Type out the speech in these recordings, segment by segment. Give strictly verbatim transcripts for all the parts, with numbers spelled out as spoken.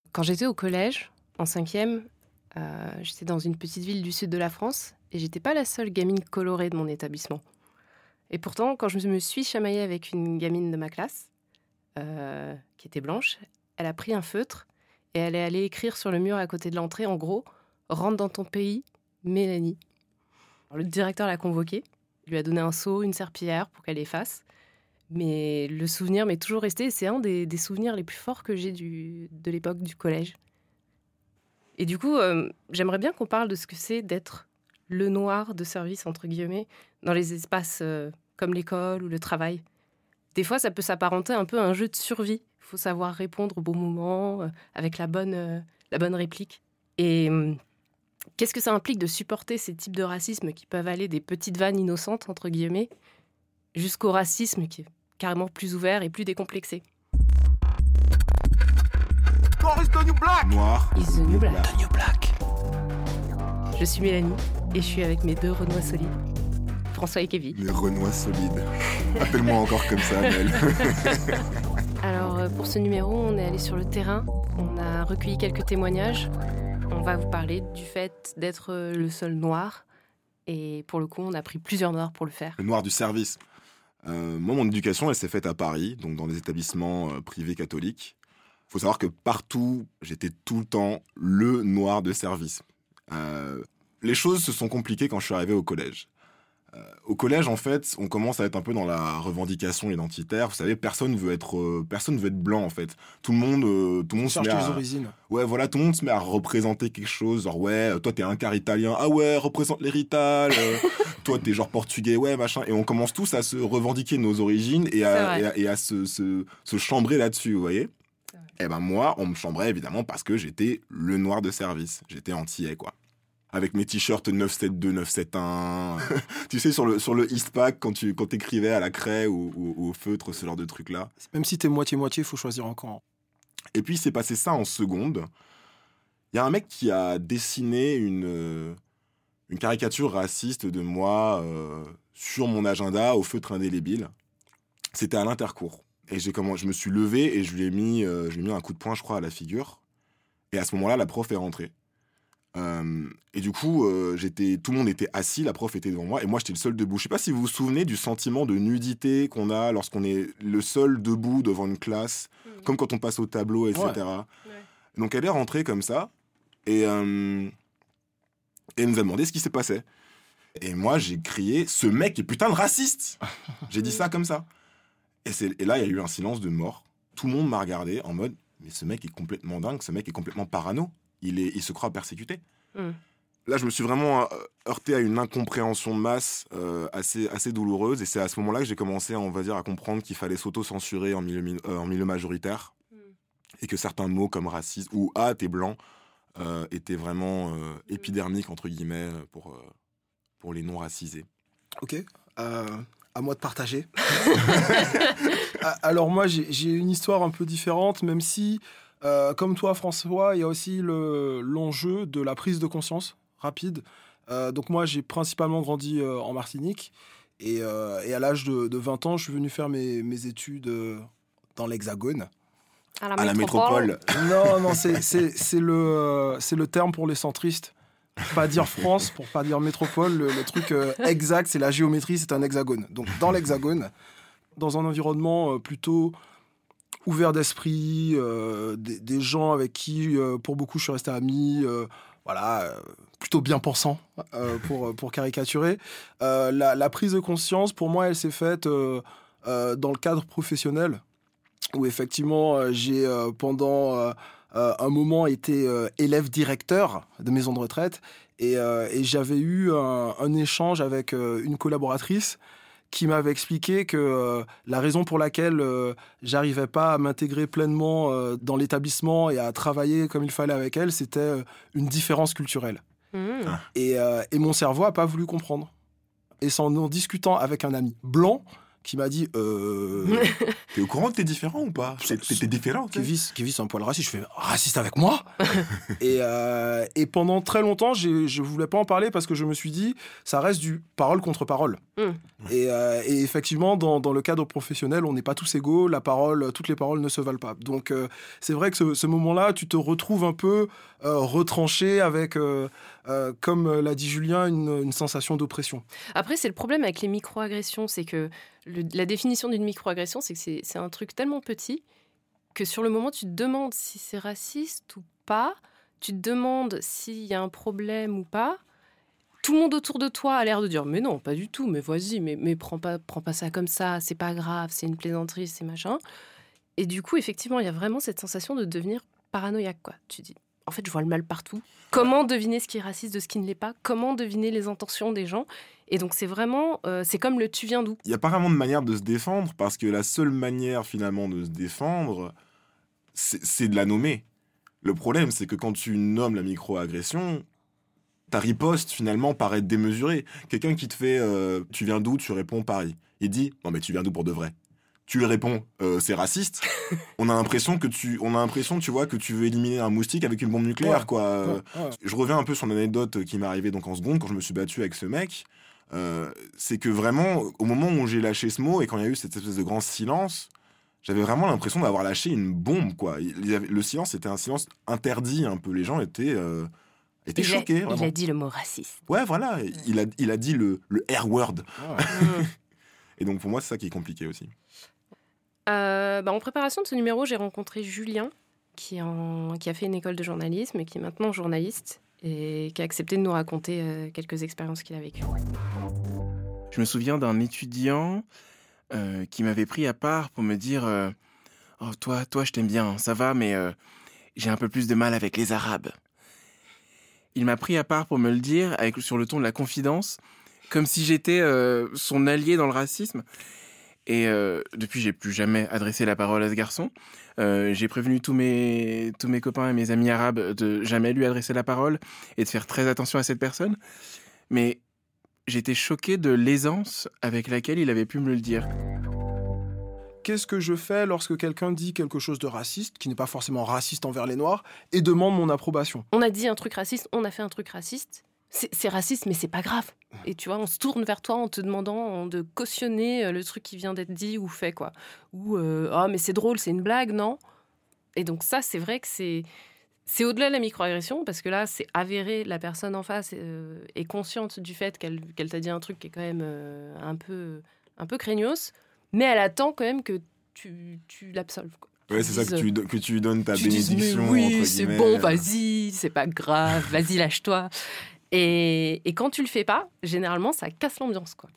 Quand j'étais au collège, en cinquième, euh, j'étais dans une petite ville du sud de la France et j'étais pas la seule gamine colorée de mon établissement. Et pourtant, quand je me suis chamaillée avec une gamine de ma classe, euh, qui était blanche, elle a pris un feutre et elle est allée écrire sur le mur à côté de l'entrée, en gros, « Rentre dans ton pays, Mélanie ». Alors, le directeur l'a convoquée, lui a donné un seau, une serpillière pour qu'elle efface. Mais le souvenir m'est toujours resté et c'est un des, des souvenirs les plus forts que j'ai du, de l'époque du collège. Et du coup, euh, j'aimerais bien qu'on parle de ce que c'est d'être le noir de service, entre guillemets, dans les espaces euh, comme l'école ou le travail. Des fois, ça peut s'apparenter un peu à un jeu de survie. Il faut savoir répondre au bon moment, euh, avec la bonne, euh, la bonne réplique. Et euh, qu'est-ce que ça implique de supporter ces types de racisme qui peuvent aller des petites vannes innocentes, entre guillemets, jusqu'au racisme qui est carrément plus ouvert et plus décomplexé. Noir is the new black. Noir is the new black. The new black. Je suis Mélanie et je suis avec mes deux Renois solides, François et Kevin. Les Renois solides. Appelle-moi encore comme ça, Mel. Alors, pour ce numéro, on est allé sur le terrain. On a recueilli quelques témoignages. On va vous parler du fait d'être le seul noir. Et pour le coup, on a pris plusieurs noirs pour le faire. Le noir du service. Euh, moi, mon éducation, elle s'est faite à Paris, donc dans des établissements euh, privés catholiques. Il faut savoir que partout, j'étais tout le temps le noir de service. Euh, les choses se sont compliquées quand je suis arrivé au collège. Euh, au collège, en fait, on commence à être un peu dans la revendication identitaire. Vous savez, personne veut être, euh, personne veut être blanc, en fait. Tout le monde, euh, tout le monde se met cherche à... les origines. Ouais, voilà, tout le monde se met à représenter quelque chose. Genre, ouais, toi, t'es un quart italien. Ah ouais, représente les Rital. Euh, toi, t'es genre portugais. Ouais, machin. Et on commence tous à se revendiquer nos origines et à, et à, et à se, se, se chambrer là-dessus, vous voyez. Et ben moi, on me chambrait évidemment parce que j'étais le noir de service. J'étais antillais, quoi. Avec mes t-shirts neuf sept deux, neuf sept un. Tu sais, sur le, sur le Eastpak, quand tu quand t'écrivais à la craie ou, ou, ou au feutre, ce genre de truc-là. Même si t'es moitié-moitié, il faut choisir un camp. Et puis, il s'est passé ça en seconde. Il y a un mec qui a dessiné une, une caricature raciste de moi euh, sur mon agenda au feutre indélébile. C'était à l'intercours. Et j'ai comment, je me suis levé et je lui ai mis, euh, je lui ai mis un coup de poing, je crois, à la figure. Et à ce moment-là, la prof est rentrée. Euh, et du coup, euh, j'étais, tout le monde était assis, la prof était devant moi, et moi, j'étais le seul debout. Je sais pas si vous vous souvenez du sentiment de nudité qu'on a lorsqu'on est le seul debout devant une classe, mmh. comme quand on passe au tableau, et cetera. Ouais. Ouais. Donc, elle est rentrée comme ça, et, euh, et elle nous a demandé ce qui s'est passé. Et moi, j'ai crié « Ce mec est putain de raciste !» J'ai dit ça comme ça. Et, c'est, et là, il y a eu un silence de mort. Tout le monde m'a regardé en mode « Mais ce mec est complètement dingue, ce mec est complètement parano. Il, est, il se croit persécuté. Mm. » Là, je me suis vraiment heurté à une incompréhension de masse euh, assez, assez douloureuse. Et c'est à ce moment-là que j'ai commencé, on va dire, à comprendre qu'il fallait s'auto-censurer en milieu, euh, en milieu majoritaire. Mm. Et que certains mots comme raciste ou « ah, t'es blanc euh, » étaient vraiment euh, épidermiques, entre guillemets, pour, euh, pour les non-racisés. Ok. Euh... À moi de partager. Alors moi, j'ai, j'ai une histoire un peu différente, même si, euh, comme toi, François, il y a aussi le, l'enjeu de la prise de conscience rapide. Euh, donc moi, j'ai principalement grandi euh, en Martinique. Et, euh, et à l'âge de, de vingt ans, je suis venu faire mes, mes études euh, dans l'Hexagone. À la à métropole. La métropole. Non, non, c'est, c'est, c'est, le, euh, c'est le terme pour les centristes. Pour pas dire France, pour pas dire métropole, le, le truc euh, exact, c'est la géométrie, c'est un hexagone. Donc dans l'hexagone, dans un environnement euh, plutôt ouvert d'esprit, euh, des, des gens avec qui, euh, pour beaucoup, je suis resté ami, euh, voilà, euh, plutôt bien pensant, euh, pour, pour caricaturer. Euh, la, la prise de conscience, pour moi, elle s'est faite euh, euh, dans le cadre professionnel, où effectivement, euh, j'ai euh, pendant... Euh, Euh, un moment été euh, élève directeur de maison de retraite et, euh, et j'avais eu un, un échange avec euh, une collaboratrice qui m'avait expliqué que euh, la raison pour laquelle euh, j'arrivais pas à m'intégrer pleinement euh, dans l'établissement et à travailler comme il fallait avec elle, c'était euh, une différence culturelle. Mmh. Et, euh, et mon cerveau a pas voulu comprendre. Et c'est en en discutant avec un ami blanc qui m'a dit euh, T'es au courant que t'es différent ou pas? T'es, t'es, t'es différent, ok. Kevis, Kevis, c'est un poil raciste. Je fais raciste avec moi. et, euh, et pendant très longtemps, j'ai, je voulais pas en parler parce que je me suis dit, ça reste du parole contre parole. Mm. Et, euh, et effectivement, dans, dans le cadre professionnel, on n'est pas tous égaux. La parole, toutes les paroles ne se valent pas. Donc, euh, c'est vrai que ce, ce moment-là, tu te retrouves un peu euh, retranché avec, euh, euh, comme l'a dit Julien, une, une sensation d'oppression. Après, c'est le problème avec les micro-agressions, c'est que le, la définition d'une micro-agression, c'est que c'est, c'est un truc tellement petit que sur le moment, tu te demandes si c'est raciste ou pas, tu te demandes s'il y a un problème ou pas. Tout le monde autour de toi a l'air de dire « mais non, pas du tout, mais vas-y, mais, mais prends, pas, prends pas ça comme ça, c'est pas grave, c'est une plaisanterie, c'est machin ». Et du coup, effectivement, il y a vraiment cette sensation de devenir paranoïaque, quoi. Tu dis « en fait, je vois le mal partout ». Comment deviner ce qui est raciste de ce qui ne l'est pas? Comment deviner les intentions des gens? Et donc, c'est vraiment... Euh, c'est comme le « tu viens d'où ?» Il n'y a pas vraiment de manière de se défendre parce que la seule manière, finalement, de se défendre, c'est, c'est de la nommer. Le problème, c'est que quand tu nommes la micro-agression, ta riposte, finalement, paraît démesurée. Quelqu'un qui te fait euh, « tu viens d'où ?» Tu réponds « Paris ». Il dit « non, mais tu viens d'où pour de vrai ?» Tu lui réponds euh, « c'est raciste ». On a l'impression que tu, on a l'impression, tu vois, que tu veux éliminer un moustique avec une bombe nucléaire, Ouais, quoi. ouais, ouais. Je reviens un peu sur l'anecdote qui m'est arrivée donc en seconde quand je me suis battu avec ce mec. Euh, c'est que vraiment, au moment où j'ai lâché ce mot et quand il y a eu cette espèce de grand silence, j'avais vraiment l'impression d'avoir lâché une bombe, quoi. Il y avait, le silence était un silence interdit un peu. Les gens étaient, euh, étaient il choqués. a, vraiment. il a dit le mot raciste. Ouais, voilà. Il a, il a dit le, le R-word. Ouais. Et donc pour moi, c'est ça qui est compliqué aussi. Euh, bah, en préparation de ce numéro, j'ai rencontré Julien, qui, en, qui a fait une école de journalisme et qui est maintenant journaliste et qui a accepté de nous raconter euh, quelques expériences qu'il a vécues. Je me souviens d'un étudiant euh, qui m'avait pris à part pour me dire euh, « Oh, toi, toi, je t'aime bien, ça va, mais euh, j'ai un peu plus de mal avec les Arabes. » Il m'a pris à part pour me le dire avec, sur le ton de la confidence, comme si j'étais euh, son allié dans le racisme. Et euh, depuis, j'ai plus jamais adressé la parole à ce garçon. Euh, j'ai prévenu tous mes, tous mes copains et mes amis arabes de jamais lui adresser la parole et de faire très attention à cette personne. Mais j'étais choqué de l'aisance avec laquelle il avait pu me le dire. Qu'est-ce que je fais lorsque quelqu'un dit quelque chose de raciste, qui n'est pas forcément raciste envers les Noirs, et demande mon approbation? On a dit un truc raciste, on a fait un truc raciste. C'est, c'est raciste, mais c'est pas grave. Et tu vois, on se tourne vers toi en te demandant de cautionner le truc qui vient d'être dit ou fait, quoi. Ou euh, ah, mais c'est drôle, c'est une blague, non? Et donc ça, c'est vrai que c'est c'est au-delà de la microagression parce que là, c'est avéré, la personne en face euh, est consciente du fait qu'elle qu'elle t'a dit un truc qui est quand même euh, un peu un peu craignos, mais elle attend quand même que tu tu l'absolves, quoi. Ouais, c'est ça, que tu, que tu lui donnes ta tu dises, bénédiction. mais oui, entre c'est guillemets. bon, vas-y, c'est pas grave, vas-y, lâche-toi. Et, et quand tu le fais pas, généralement, ça casse l'ambiance, quoi.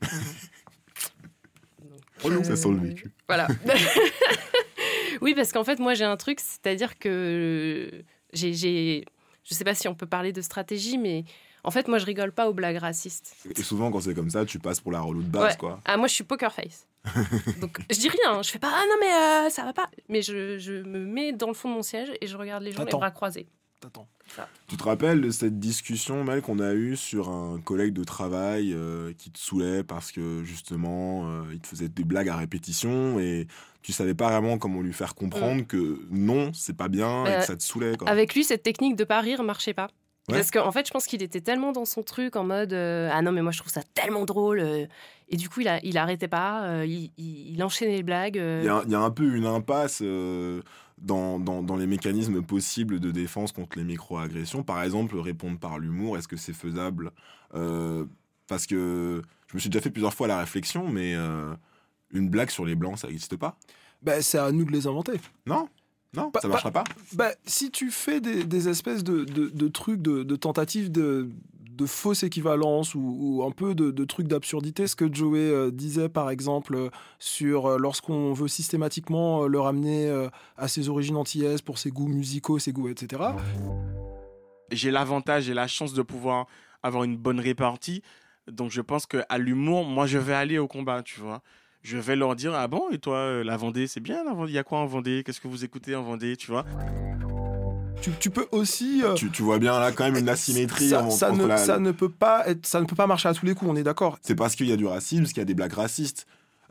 Donc, euh... Ça sent le vécu. Voilà. Oui, parce qu'en fait, moi, j'ai un truc, c'est-à-dire que j'ai, j'ai... Je sais pas si on peut parler de stratégie, mais en fait, moi, je rigole pas aux blagues racistes. Et souvent, quand c'est comme ça, tu passes pour la relou de base, ouais. quoi. Ah, moi, je suis poker face. Donc, je dis rien, hein. Je fais pas « Ah non, mais euh, ça va pas !» Mais je, je me mets dans le fond de mon siège et je regarde les gens T'attends. les bras croisés. T'attends. Tu te rappelles de cette discussion, Mel, qu'on a eue sur un collègue de travail euh, qui te saoulait parce que, justement, euh, il te faisait des blagues à répétition et tu savais pas vraiment comment lui faire comprendre mmh. que non, c'est pas bien euh, et que ça te saoulait, quoi. Avec lui, cette technique de pas rire marchait pas. Ouais. Parce qu'en en fait, je pense qu'il était tellement dans son truc en mode euh, « Ah non, mais moi, je trouve ça tellement drôle euh, !» Et du coup, il, a, il arrêtait pas, euh, il, il, il enchaînait les blagues. Euh... Il, y a, il y a un peu une impasse euh, dans, dans, dans les mécanismes possibles de défense contre les micro-agressions. Par exemple, répondre par l'humour, est-ce que c'est faisable euh, Parce que je me suis déjà fait plusieurs fois la réflexion, mais euh, une blague sur les Blancs, ça n'existe pas. Ben, c'est à nous de les inventer. Non Non, bah, ça ne marchera bah, pas. Bah, si tu fais des, des espèces de, de, de trucs, de, de tentatives de, de fausses équivalences ou, ou un peu de, de trucs d'absurdité, ce que Joey euh, disait par exemple euh, sur euh, lorsqu'on veut systématiquement euh, le ramener euh, à ses origines antillaises pour ses goûts musicaux, ses goûts, et cetera. J'ai l'avantage et la chance de pouvoir avoir une bonne répartie, donc je pense qu'à l'humour, moi je vais aller au combat, tu vois. Je vais leur dire, ah bon, et toi, la Vendée, c'est bien, la Vendée, il y a quoi en Vendée? Qu'est-ce que vous écoutez en Vendée, tu vois? Tu, tu peux aussi... Euh, tu, tu vois bien là quand même une asymétrie. Ça, en, ça, ne, la... ça, ne peut pas être, ça ne peut pas marcher à tous les coups, on est d'accord. C'est parce qu'il y a du racisme, parce qu'il y a des blagues racistes.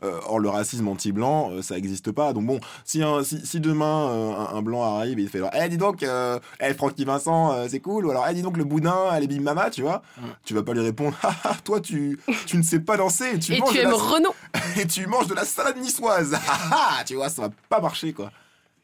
Euh, or, le racisme anti-blanc, euh, ça n'existe pas. Donc bon, si, un, si, si demain, euh, un, un blanc arrive et il fait « Eh, dis donc, euh, hey, Francky Vincent, euh, c'est cool » ou alors « Eh, dis donc, le boudin, elle est Big Mama », tu vois, mm. tu vas pas lui répondre « Ah, ah, toi, tu, tu ne sais pas danser et tu, et manges, tu de aimes la... Renaud. et tu manges de la salade niçoise. » Ah, ah, tu vois, ça va pas marcher, quoi.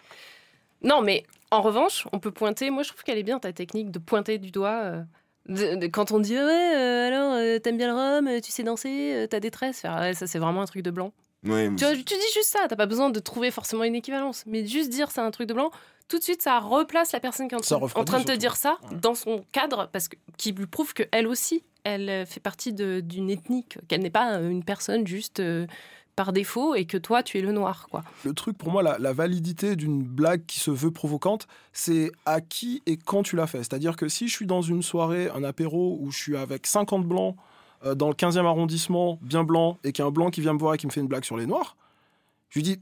Non, mais en revanche, on peut pointer... Moi, je trouve qu'elle est bien, ta technique de pointer du doigt... Euh... De, de, quand on dit ouais, euh, alors euh, t'aimes bien le rhum, tu sais danser, euh, t'as des tresses, faire, ouais, ça c'est vraiment un truc de blanc. Ouais, tu, vois, tu dis juste ça, t'as pas besoin de trouver forcément une équivalence, mais juste dire c'est un truc de blanc, tout de suite ça replace la personne qui est en, train, en train de te surtout. dire ça ouais. dans son cadre, parce que, qui lui prouve qu'elle aussi, elle fait partie de, d'une ethnie, qu'elle n'est pas une personne juste euh, par défaut et que toi tu es le noir, quoi. Le truc pour moi, la, la validité d'une blague qui se veut provocante, c'est à qui et quand tu l'as fait. C'est-à-dire que si je suis dans une soirée, un apéro où je suis avec cinquante blancs euh, dans le quinzième arrondissement, bien blanc, et qu'il y a un blanc qui vient me voir et qui me fait une blague sur les noirs, je lui dis,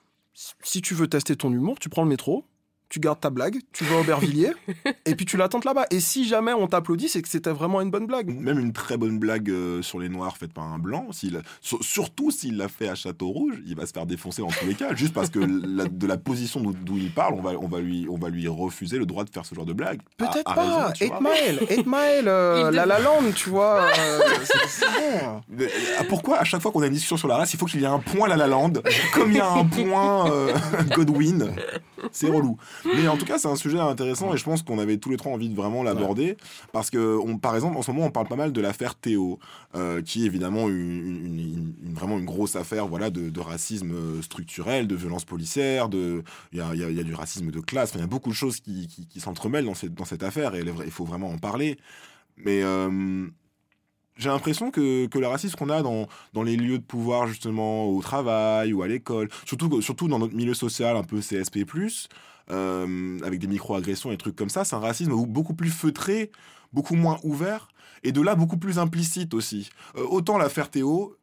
si tu veux tester ton humour, tu prends le métro, tu gardes ta blague, tu vas à Aubervilliers, et puis tu l'attends là-bas. Et si jamais on t'applaudit, c'est que c'était vraiment une bonne blague. Même une très bonne blague euh, sur les noirs faite par un blanc, s'il a... sur- surtout s'il l'a fait à Château-Rouge, il va se faire défoncer dans tous les cas, juste parce que la- de la position d'où, d'où il parle, on va, on, va lui, on va lui refuser le droit de faire ce genre de blague. Peut-être À- à pas, raison, tu vois. eight Mile, eight Mile, euh, Il La dev- La Land, tu vois, euh, c'est, c'est bon. Mais, euh, pourquoi à chaque fois qu'on a une discussion sur la race, il faut qu'il y ait un point La La Land, comme il y a un point euh, Godwin. C'est relou. Mais en tout cas, c'est un sujet intéressant et je pense qu'on avait tous les trois envie de vraiment l'aborder. Ouais. Parce que, on, par exemple, en ce moment, on parle pas mal de l'affaire Théo, euh, qui est évidemment une, une, une, une, vraiment une grosse affaire voilà, de, de racisme structurel, de violence policière, de, il y a, y a, y a du racisme de classe. Enfin, il y a beaucoup de choses qui, qui, qui s'entremêlent dans cette, dans cette affaire et il faut vraiment en parler. Mais... Euh, j'ai l'impression que, que le racisme qu'on a dans, dans les lieux de pouvoir, justement, au travail ou à l'école, surtout, surtout dans notre milieu social un peu C S P plus, euh, avec des micro-agressions et des trucs comme ça, c'est un racisme beaucoup plus feutré, beaucoup moins ouvert, et de là, beaucoup plus implicite aussi. Euh, autant l'affaire Théo,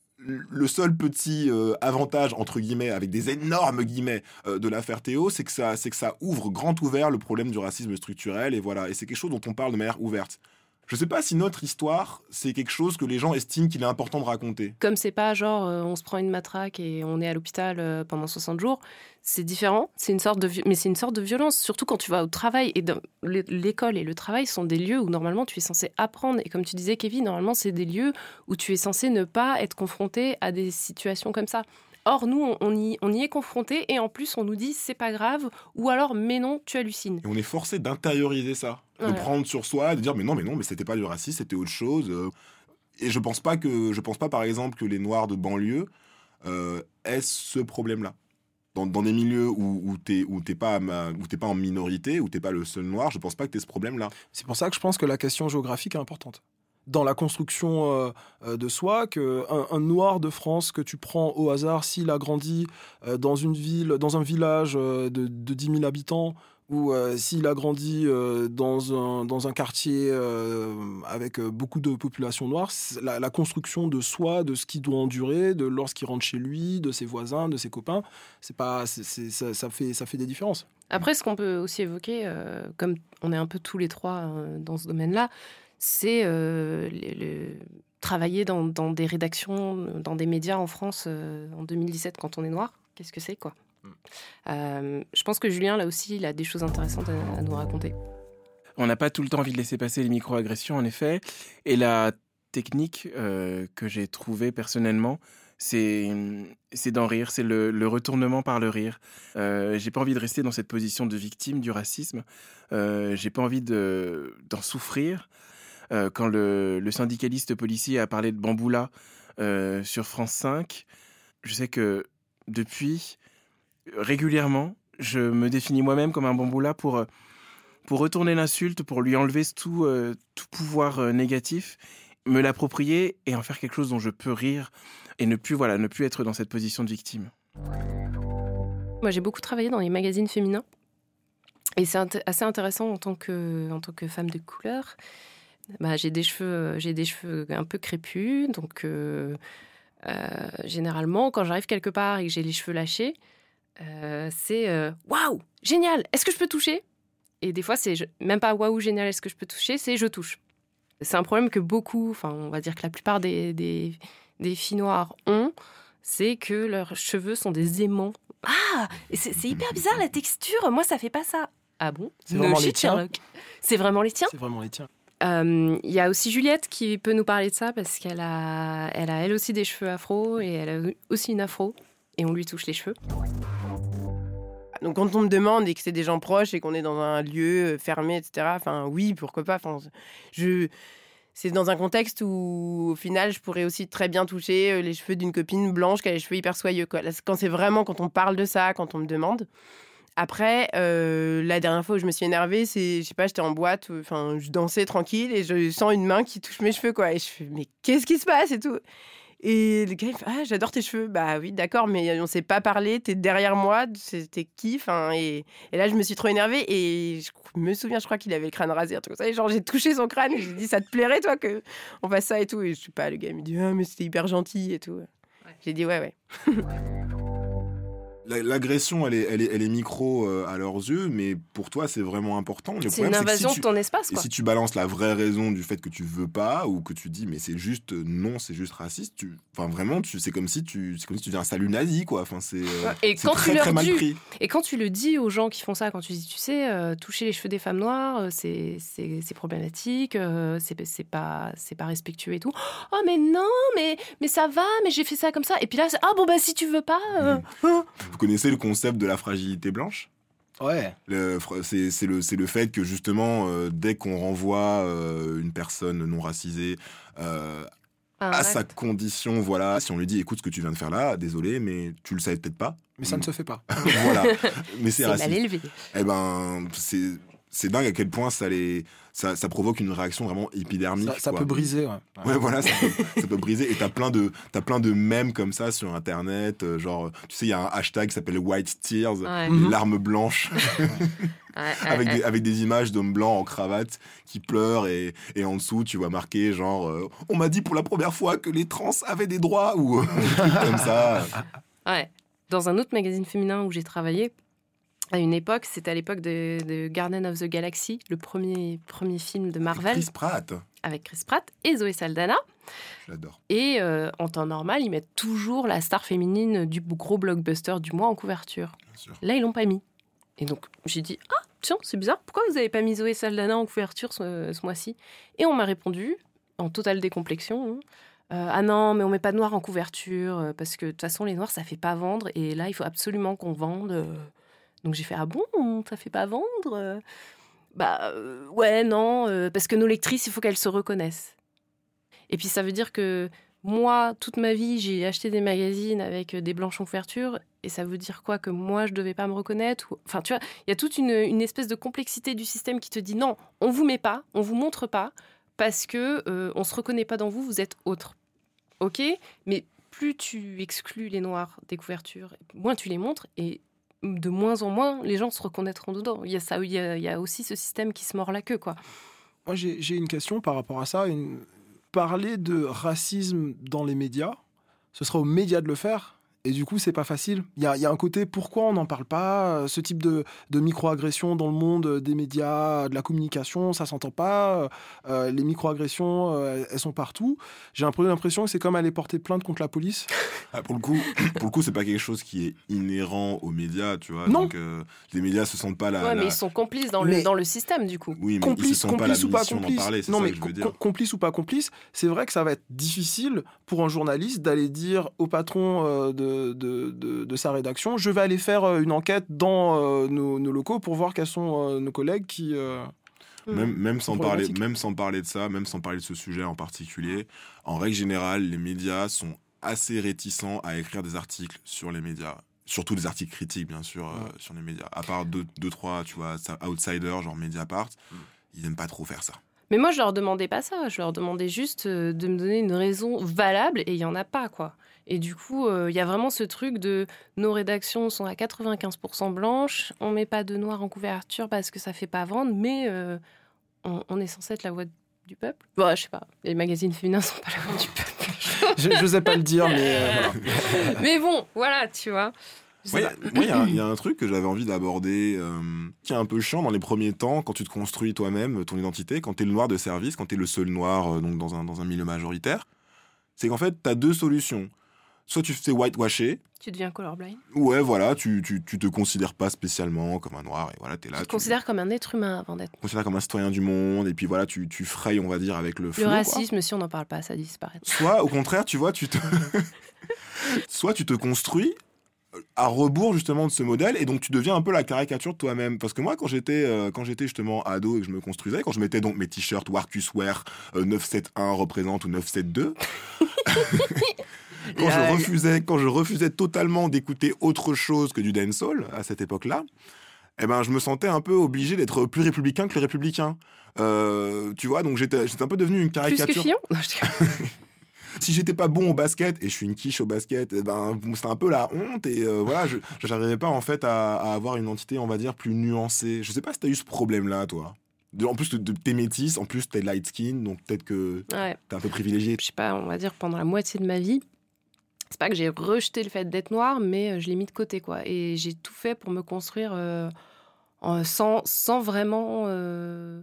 le seul petit euh, avantage, entre guillemets, avec des énormes guillemets, euh, de l'affaire Théo, c'est que, ça, c'est que ça ouvre grand ouvert le problème du racisme structurel, et voilà, et c'est quelque chose dont on parle de manière ouverte. Je sais pas si notre histoire, c'est quelque chose que les gens estiment qu'il est important de raconter. Comme c'est pas genre euh, on se prend une matraque et on est à l'hôpital euh, pendant soixante jours, c'est différent, c'est une sorte de vi- mais c'est une sorte de violence, surtout quand tu vas au travail. Et dans l'école et le travail sont des lieux où normalement tu es censé apprendre. Et comme tu disais, Kevin, normalement c'est des lieux où tu es censé ne pas être confronté à des situations comme ça. Or, nous, on, on, y, on y est confronté et en plus, on nous dit c'est pas grave ou alors mais non, tu hallucines. Et on est forcé d'intérioriser ça, de Ouais. prendre sur soi, de dire mais non, mais non, mais c'était pas du racisme, c'était autre chose. Et je pense pas que, je pense pas par exemple que les Noirs de banlieue euh, aient ce problème-là. Dans, dans des milieux où, où t'es où t'es pas où t'es pas en minorité, où t'es pas le seul Noir, je pense pas que t'aies ce problème-là. C'est pour ça que je pense que la question géographique est importante. Dans la construction euh, euh, de soi, qu'un un noir de France que tu prends au hasard, s'il a grandi euh, dans une ville, dans un village euh, de, de dix mille habitants, ou euh, s'il a grandi euh, dans, un, dans un quartier euh, avec euh, beaucoup de population noire, la, la construction de soi, de ce qu'il doit endurer, de lorsqu'il rentre chez lui, de ses voisins, de ses copains, c'est pas, c'est, c'est, ça, ça, fait, ça fait des différences. Après, ce qu'on peut aussi évoquer, euh, comme on est un peu tous les trois euh, dans ce domaine-là, c'est euh, le, le... travailler dans, dans des rédactions, dans des médias en France euh, en deux mille dix-sept quand on est noir. Qu'est-ce que c'est, quoi ? mm. euh, Je pense que Julien, là aussi, il a des choses intéressantes à, à nous raconter. On n'a pas tout le temps envie de laisser passer les micro-agressions, en effet. Et la technique euh, que j'ai trouvée personnellement, c'est, c'est d'en rire, c'est le, le retournement par le rire. Euh, j'ai pas envie de rester dans cette position de victime du racisme. Euh, j'ai pas envie de, d'en souffrir. Euh, quand le, le syndicaliste policier a parlé de Bamboula euh, sur France cinq, je sais que depuis, régulièrement, je me définis moi-même comme un Bamboula pour, pour retourner l'insulte, pour lui enlever tout, euh, tout pouvoir euh, négatif, me l'approprier et en faire quelque chose dont je peux rire et ne plus, voilà, ne plus être dans cette position de victime. Moi, j'ai beaucoup travaillé dans les magazines féminins et c'est int- assez intéressant en tant que, en tant que femme de couleur. Bah, j'ai des cheveux, j'ai des cheveux un peu crépus, donc euh, euh, généralement, quand j'arrive quelque part et que j'ai les cheveux lâchés, euh, c'est euh, waouh, génial, est-ce que je peux toucher ? Et des fois, c'est je, même pas waouh, génial, est-ce que je peux toucher ? C'est je touche. C'est un problème que beaucoup, enfin, on va dire que la plupart des, des, des filles noires ont, c'est que leurs cheveux sont des aimants. Ah, et c'est, c'est hyper bizarre la texture. Moi, ça fait pas ça. Ah bon? C'est No vraiment les shit, tiens Sherlock. C'est vraiment les tiens. C'est vraiment les tiens. Il euh, y a aussi Juliette qui peut nous parler de ça parce qu'elle a, elle a elle aussi des cheveux afro et elle a aussi une afro et on lui touche les cheveux. Donc quand on me demande et que c'est des gens proches et qu'on est dans un lieu fermé, et cetera, enfin oui, pourquoi pas. Enfin, je... C'est dans un contexte où, au final, je pourrais aussi très bien toucher les cheveux d'une copine blanche qui a les cheveux hyper soyeux, quoi. Là, quand c'est vraiment quand on parle de ça, quand on me demande. Après, euh, la dernière fois où je me suis énervée, c'est, je sais pas, j'étais en boîte, enfin, je dansais tranquille et je sens une main qui touche mes cheveux, quoi. Et je fais, mais qu'est-ce qui se passe et tout. Et le gars, il fait, ah, j'adore tes cheveux. Bah oui, d'accord, mais on s'est pas parlé, t'es derrière moi, c'était qui, enfin, et, et là, je me suis trop énervée et je me souviens, je crois qu'il avait le crâne rasé, un truc comme ça. Et genre, j'ai touché son crâne et j'ai dit, ça te plairait, toi, qu'on fasse ça et tout. Et je sais pas, le gars me dit, ah, mais c'était hyper gentil et tout. Ouais. J'ai dit, ouais, ouais. L'agression, elle est, elle est, elle est micro euh, à leurs yeux, mais pour toi, c'est vraiment important. Le C'est problème, une invasion que si de tu, ton espace, et quoi. si tu balances la vraie raison du fait que tu veux pas, ou que tu dis, mais c'est juste, euh, non, c'est juste raciste, tu, enfin vraiment, tu, c'est comme si tu, c'est comme si tu dis un salut nazi, quoi. Enfin, c'est, euh, Et c'est quand très, tu leur très mal dis- pris. Et quand tu le dis aux gens qui font ça, quand tu dis, tu sais, euh, toucher les cheveux des femmes noires, euh, c'est, c'est, c'est problématique, euh, c'est, c'est, pas, c'est pas respectueux et tout. Oh, mais non, mais, mais ça va, mais j'ai fait ça comme ça. Et puis là, c'est, ah bon, bah si tu veux pas. euh, hein. Vous connaissez le concept de la fragilité blanche ? Ouais. Le, c'est, c'est, le, c'est le fait que justement, euh, dès qu'on renvoie euh, une personne non racisée euh, Un à sa acte. condition, voilà, si on lui dit, écoute, ce que tu viens de faire là, désolé, mais tu le savais peut-être pas. Mais ça ne se fait pas. Voilà, mais c'est C'est mal raciste. élevé. Eh ben, c'est, c'est dingue à quel point ça, les, ça, ça provoque une réaction vraiment épidermique. Ça, ça quoi. peut briser, ouais. Ouais, voilà, ça peut, ça peut briser. Et t'as plein de, t'as plein de mèmes comme ça sur Internet. euh, genre, tu sais, il y a un hashtag qui s'appelle White Tears, Ouais. les larmes blanches, Ouais, ouais, avec, ouais. des, avec des images d'hommes blancs en cravate qui pleurent. Et, et en dessous, tu vois marqué genre, euh, on m'a dit pour la première fois que les trans avaient des droits, ou euh, des trucs comme ça. Ouais. Dans un autre magazine féminin où j'ai travaillé, à une époque, c'était à l'époque de, de Guardians of the Galaxy, le premier, premier film de Marvel, Chris Pratt, avec Chris Pratt et Zoé Saldana. j'adore. Et euh, en temps normal, ils mettent toujours la star féminine du gros blockbuster du mois en couverture. Bien sûr. Là, ils l'ont pas mis. Et donc, j'ai dit, ah, tiens, c'est bizarre, pourquoi vous avez pas mis Zoé Saldana en couverture ce, ce mois-ci? Et on m'a répondu, en totale décomplexion, hein, euh, ah non, mais on met pas de noir en couverture, euh, parce que de toute façon, les noirs, ça fait pas vendre, et là, il faut absolument qu'on vende. euh. Donc j'ai fait, ah bon, ça fait pas vendre euh Bah euh, ouais, non, euh, parce que nos lectrices, il faut qu'elles se reconnaissent. Et puis ça veut dire que moi, toute ma vie, j'ai acheté des magazines avec des blanches en couverture, et ça veut dire quoi? Que moi, je devais pas me reconnaître ou... Enfin, tu vois, il y a toute une, une espèce de complexité du système qui te dit, non, on vous met pas, on vous montre pas, parce que euh, on se reconnaît pas dans vous, vous êtes autre. Ok? Mais plus tu exclus les noirs des couvertures, moins tu les montres, et de moins en moins, les gens se reconnaîtront dedans. Il y a, ça, il y a, il y a aussi ce système qui se mord la queue, quoi. Moi, j'ai, j'ai une question par rapport à ça. Une... Parler de racisme dans les médias, ce sera aux médias de le faire. Et du coup, c'est pas facile. Il y a, il y a un côté, pourquoi on n'en parle pas? Ce type de, de micro-agression dans le monde des médias, de la communication, ça s'entend pas. Euh, les micro-agressions, euh, elles sont partout. J'ai un peu l'impression que c'est comme aller porter plainte contre la police. Ah, pour le coup, pour le coup, c'est pas quelque chose qui est inhérent aux médias, tu vois. Non. Donc, euh, les médias se sentent pas la. Ouais, la- mais ils sont complices dans, Mais- le, dans le système, du coup. Oui, mais ils se Complice, sentent pas la complice ou pas mission d'en complice. parler. C'est Non, ça mais que je veux com- dire. complice ou pas complice, c'est vrai que ça va être difficile pour un journaliste d'aller dire au patron euh, de, de, de, de sa rédaction, je vais aller faire euh, une enquête dans euh, nos, nos locaux pour voir quels sont euh, nos collègues qui... euh, Même, même, sans C'est parler, problématique. même sans parler de ça, même sans parler de ce sujet en particulier, en règle générale, les médias sont assez réticents à écrire des articles sur les médias. Surtout des articles critiques, bien sûr, euh, Ouais. sur les médias. À part deux, deux trois, tu vois, ça- outsiders, genre Mediapart, ils n'aiment pas trop faire ça. Mais moi, je leur demandais pas ça. Je leur demandais juste euh, de me donner une raison valable, et il y en a pas, quoi. Et du coup, euh, il y a vraiment ce truc de nos rédactions sont à quatre-vingt-quinze pour cent blanches, on met pas de noir en couverture parce que ça fait pas vendre, mais euh, on, on est censé être la voix du peuple. Bon, je sais pas, les magazines féminins sont pas la voix du peuple. Je n'osais pas le dire, mais euh, voilà. Mais bon, voilà, tu vois. Je sais Moi, pas. il y, a- il y a un truc que j'avais envie d'aborder euh, qui est un peu chiant dans les premiers temps, quand tu te construis toi-même ton identité, quand tu es le noir de service, quand tu es le seul noir euh, donc dans, un, dans un milieu majoritaire. C'est qu'en fait, tu as deux solutions. soit tu te fais whitewasher. Tu deviens colorblind. Ouais, voilà, tu, tu, tu te considères pas spécialement comme un noir, et voilà, t'es là. Tu te tu considères comme un être humain avant d'être. te considères comme un citoyen du monde, et puis voilà, tu, tu frayes, on va dire, avec le Le flot. quoi. racisme, si on n'en parle pas, ça disparaît. Soit, au contraire, tu vois, tu te... soit tu te construis à rebours justement de ce modèle, et donc tu deviens un peu la caricature de toi-même. Parce que moi, quand j'étais euh, quand j'étais justement ado et que je me construisais, quand je mettais donc mes t-shirts Warcus Wear euh, neuf sept un représente ou neuf sept deux, quand je refusais quand je refusais totalement d'écouter autre chose que du dancehall à cette époque-là, eh ben je me sentais un peu obligé d'être plus républicain que les républicains. Euh, tu vois, donc j'étais j'étais un peu devenu une Plus caricature. que Fillon. Non, je dis- Si j'étais pas bon au basket, et je suis une quiche au basket, eh ben, c'était un peu la honte, et euh, voilà, je n'arrivais pas en fait à, à avoir une identité, on va dire, plus nuancée. Je sais pas si t'as eu ce problème-là, toi. De- en plus, de, de- t'es métisse, en plus t'es light skin, donc peut-être que Ouais. t'es un peu privilégié. Je sais pas, on va dire pendant la moitié de ma vie, c'est pas que j'ai rejeté le fait d'être noire, mais euh, je l'ai mis de côté, quoi. Et j'ai tout fait pour me construire euh, en- sans, sans vraiment euh,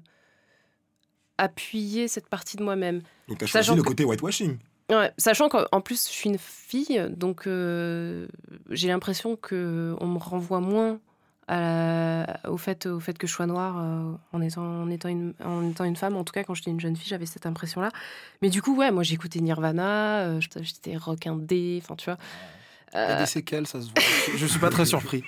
appuyer cette partie de moi-même. Donc t'as choisi Sachant le que- côté whitewashing. Ouais, sachant qu'en plus, je suis une fille, donc euh, j'ai l'impression qu'on me renvoie moins à la- au, fait, au fait que je sois noire euh, en, étant, en, étant une, en étant une femme. En tout cas, quand j'étais une jeune fille, j'avais cette impression-là. Mais du coup, ouais, moi, j'écoutais Nirvana, euh, j'étais rock indé, enfin, tu vois. Il y a Euh, des séquelles, ça se voit. Je suis pas très surpris.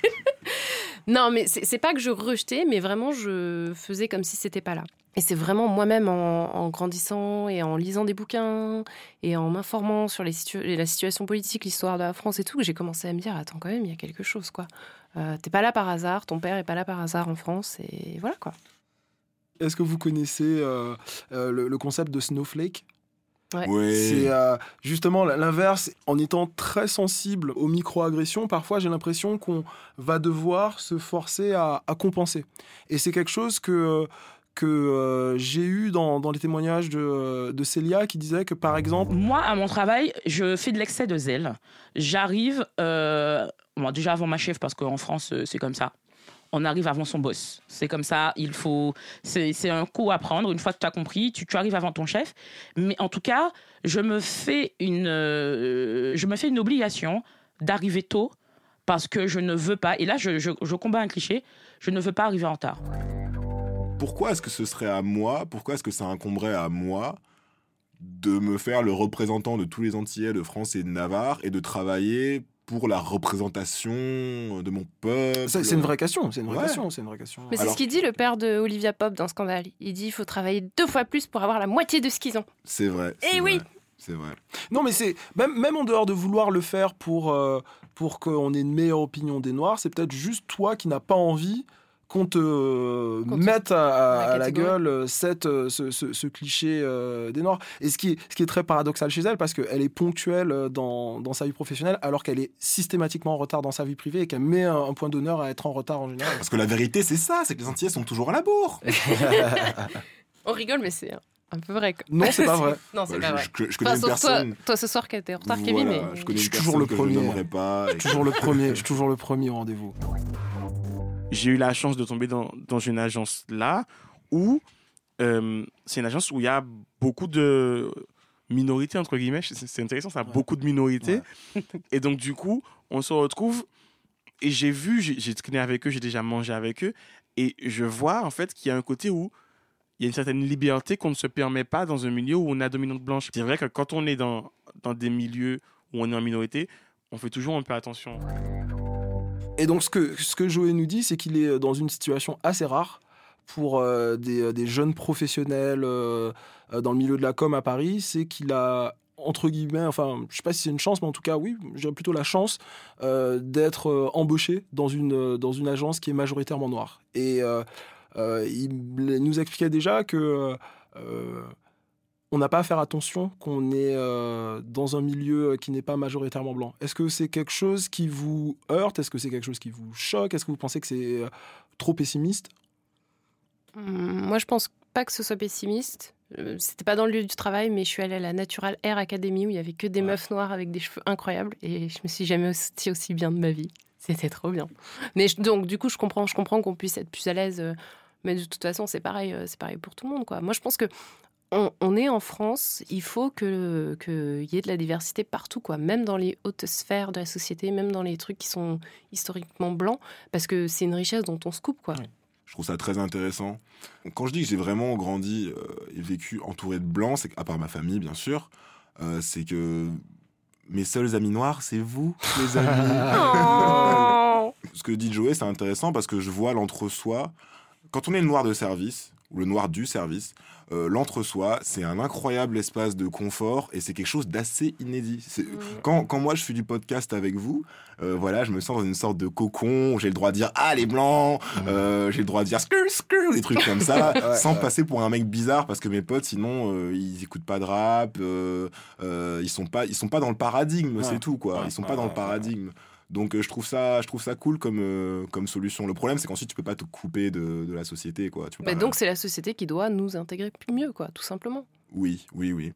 Non, mais c'est c'est pas que je rejetais, mais vraiment, je faisais comme si c'était pas là. Et c'est vraiment moi-même en, en grandissant et en lisant des bouquins et en m'informant sur les situ- la situation politique, l'histoire de la France et tout, que j'ai commencé à me dire, attends, quand même, il y a quelque chose, quoi. Euh, T'es pas là par hasard, ton père est pas là par hasard en France, et voilà, quoi. Est-ce que vous connaissez euh, euh, le, le concept de snowflake ? Ouais. Ouais. C'est euh, justement l'inverse. En étant très sensible aux micro-agressions, parfois j'ai l'impression qu'on va devoir se forcer à, à compenser. Et c'est quelque chose que, que euh, j'ai eu dans, dans les témoignages de, de Célia, qui disait que par exemple... Moi, à mon travail, je fais de l'excès de zèle. J'arrive, euh, bon, déjà avant ma chef, parce qu'en France, euh, c'est comme ça. On arrive avant son boss. C'est comme ça, il faut... C'est, c'est un coup à prendre. Une fois que tu as compris, tu, tu arrives avant ton chef. Mais en tout cas, je me fais une, euh, je me fais une obligation d'arriver tôt parce que je ne veux pas... Et là, je, je, je combats un cliché. Je ne veux pas arriver en retard. Pourquoi est-ce que ce serait à moi, pourquoi est-ce que ça incomberait à moi de me faire le représentant de tous les Antillais de France et de Navarre et de travailler pour la représentation de mon peuple? C'est c'est une vraie question, c'est une vraie Ouais. question, c'est une vraie question. Mais c'est Alors- ce qu'il dit, le père de Olivia Pope, dans Scandale. Il dit, il faut travailler deux fois plus pour avoir la moitié de ce qu'ils ont. C'est vrai. Eh c'est oui. vrai, C'est vrai. Non, mais c'est même, même en dehors de vouloir le faire pour, euh, pour qu'on ait une meilleure opinion des Noirs, c'est peut-être juste toi qui n'as pas envie qu'on te euh, Qu'on te- mette à, à- la à la catégorie. gueule euh, cette, euh, ce, ce- ce cliché euh, des Noirs. Et ce qui, est, ce qui est très paradoxal chez elle, parce qu'elle est ponctuelle euh, dans, dans sa vie professionnelle, alors qu'elle est systématiquement en retard dans sa vie privée et qu'elle met un, un point d'honneur à être en retard en général. Parce que la vérité, c'est ça, c'est que les Antillais sont toujours à la bourre. On rigole, mais c'est un peu vrai, quoi. Non, c'est pas vrai. Non, c'est Ouais, pas je, vrai. je- je connais Enfin, une sauf toi, personne. toi ce soir qui a été en retard, Voilà, Kevin, mais... je connais Je une suis toujours personne le que premier. je nommerai pas. Je suis toujours le premier, je suis toujours le premier au rendez-vous. J'ai eu la chance de tomber dans, dans une agence là où euh, c'est une agence où il y a beaucoup de minorités, entre guillemets. C'est, c'est intéressant, ça a Ouais. beaucoup de minorités. Et donc, du coup, on se retrouve. Et j'ai vu, j'ai, j'ai traîné avec eux, j'ai déjà mangé avec eux. Et je vois, en fait, qu'il y a un côté où il y a une certaine liberté qu'on ne se permet pas dans un milieu où on a dominante blanche. C'est vrai que quand on est dans, dans des milieux où on est en minorité, on fait toujours un peu attention. Et donc, ce que, ce que Joël nous dit, c'est qu'il est dans une situation assez rare pour euh, des, des jeunes professionnels euh, euh, dans le milieu de la com à Paris. C'est qu'il a, entre guillemets, enfin, je sais pas si c'est une chance, mais en tout cas, oui, je dirais plutôt la chance euh, d'être euh, embauché dans une, euh, dans une agence qui est majoritairement noire. Et euh, euh, il nous expliquait déjà que... Euh, on n'a pas à faire attention qu'on est euh, dans un milieu qui n'est pas majoritairement blanc. Est-ce que c'est quelque chose qui vous heurte? Est-ce que c'est quelque chose qui vous choque? Est-ce que vous pensez que c'est euh, trop pessimiste? Hum, Moi, je pense pas que ce soit pessimiste. Euh, C'était pas dans le lieu du travail, mais je suis allée à la Natural Hair Academy où il y avait que des Ouais. meufs noires avec des cheveux incroyables et je me suis jamais sentie aussi bien de ma vie. C'était trop bien. Mais je- donc, du coup, je comprends, je comprends qu'on puisse être plus à l'aise. euh, Mais de toute façon, c'est pareil, euh, c'est pareil pour tout le monde, quoi. Moi, je pense que on, on est en France, il faut que qu'il y ait de la diversité partout, quoi. Même dans les hautes sphères de la société, même dans les trucs qui sont historiquement blancs, parce que c'est une richesse dont on se coupe, quoi. Ouais. Je trouve ça très intéressant. Quand je dis que j'ai vraiment grandi euh, et vécu entouré de blancs, c'est qu'à part ma famille, bien sûr, euh, c'est que mes seuls amis noirs, c'est vous, les amis. Oh. Ce que dit Joey, c'est intéressant parce que je vois l'entre-soi. Quand on est le noir de service, ou le noir du service, euh, l'entre-soi, c'est un incroyable espace de confort et c'est quelque chose d'assez inédit. C'est... Mmh. Quand, quand moi je fais du podcast avec vous, euh, voilà, je me sens dans une sorte de cocon où j'ai le droit de dire « Ah, les blancs euh, j'ai le droit de dire « Skrr, skrr », des trucs comme ça, Ouais, sans ouais. passer pour un mec bizarre parce que mes potes, sinon, euh, ils écoutent pas de rap, euh, euh, ils sont pas, ils sont pas dans le paradigme, Ouais. c'est tout, quoi. Ouais, Ils sont ouais, pas dans ouais, le paradigme. Donc euh, je trouve ça, je trouve ça cool comme euh, comme solution. Le problème, c'est qu'ensuite tu peux pas te couper de, de la société, quoi. Tu peux Bah, pas- donc c'est la société qui doit nous intégrer mieux, quoi, tout simplement. Oui, oui, oui.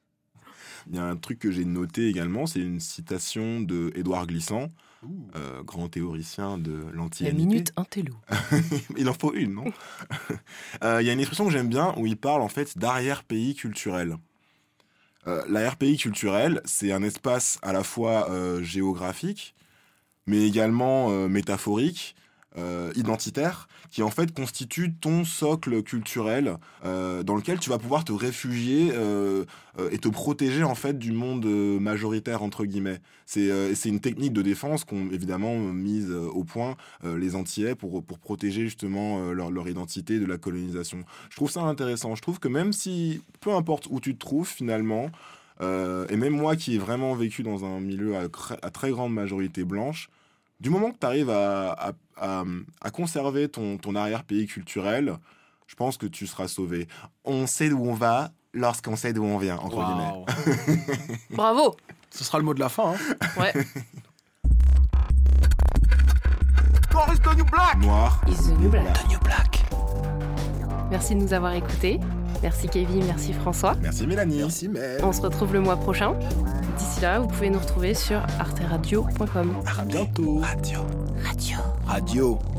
Il y a un truc que j'ai noté également, c'est une citation de Édouard Glissant, euh, grand théoricien de La l'anti-amitié. minute intello. Il en faut une, non? Euh, Il y a une expression que j'aime bien où il parle en fait d'arrière-pays culturel. Euh, L'arrière-pays culturel, c'est un espace à la fois euh, géographique, mais également euh, métaphorique, euh, identitaire, qui en fait constitue ton socle culturel euh, dans lequel tu vas pouvoir te réfugier euh, euh, et te protéger en fait du monde euh, majoritaire entre guillemets. C'est euh, c'est une technique de défense qu'ont évidemment mise euh, au point euh, les Antillais pour pour protéger justement euh, leur leur identité de la colonisation. Je trouve ça intéressant. Je trouve que même si peu importe où tu te trouves finalement, euh, et même moi qui ai vraiment vécu dans un milieu à, cr- à très grande majorité blanche, du moment que tu arrives à, à, à, à conserver ton, ton arrière-pays culturel, je pense que tu seras sauvé. On sait d'où on va lorsqu'on sait d'où on vient, entre guillemets. Waouh. Bravo. Ce sera le mot de la fin. Hein. Ouais. What is the new black? Noir. Is the new black. New black. Merci de nous avoir écoutés. Merci Kevin, merci François. Merci Mélanie. Merci, mais. On se retrouve le mois prochain. D'ici là, vous pouvez nous retrouver sur arte radio point com. À bientôt. Radio. Radio. Radio.